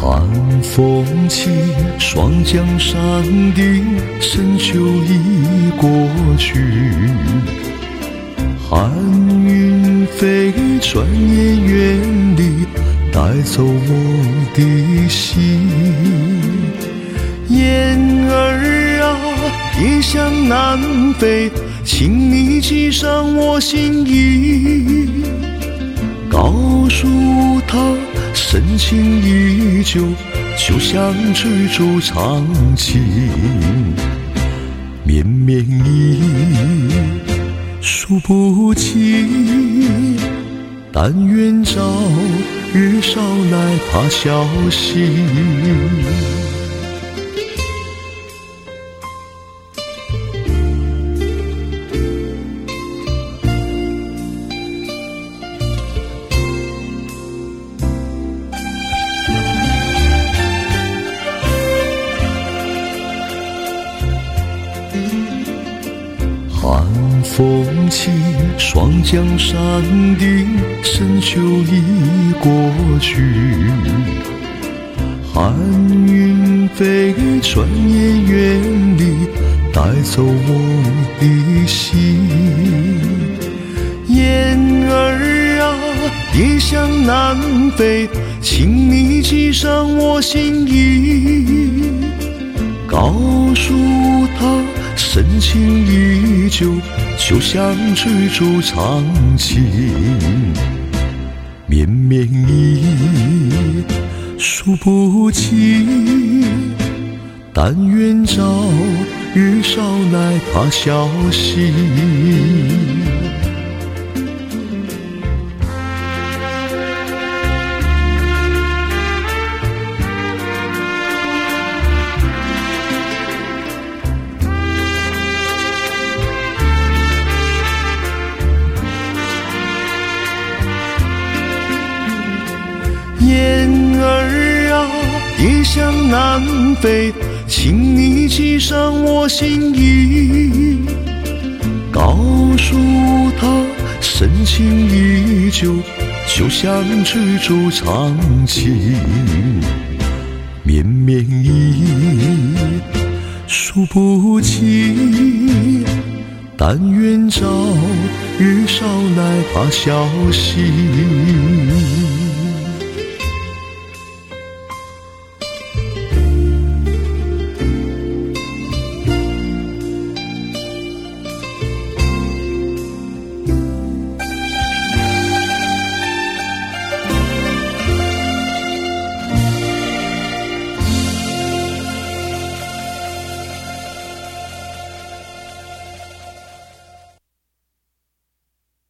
寒风起，霜降山顶，深秋已过去。寒云飞，转眼远离，带走我的心。雁儿啊，别向南飞，请你系上我心意，告诉他深情依旧，就像追逐长情。绵绵意数不尽，但愿早日捎来他消息。寒风起，霜降山顶，深秋已过去。寒云飞，转眼远离，带走我的心。雁儿啊，别向南飞，请你系上我心意，告诉他深情依旧，就像追逐长情。绵绵意数不尽，但愿早日捎来他消息。雁儿啊，别向南飞，请你系上我心意，告诉他深情依旧，就像追逐长情。绵绵意数不尽，但愿早日捎来他消息。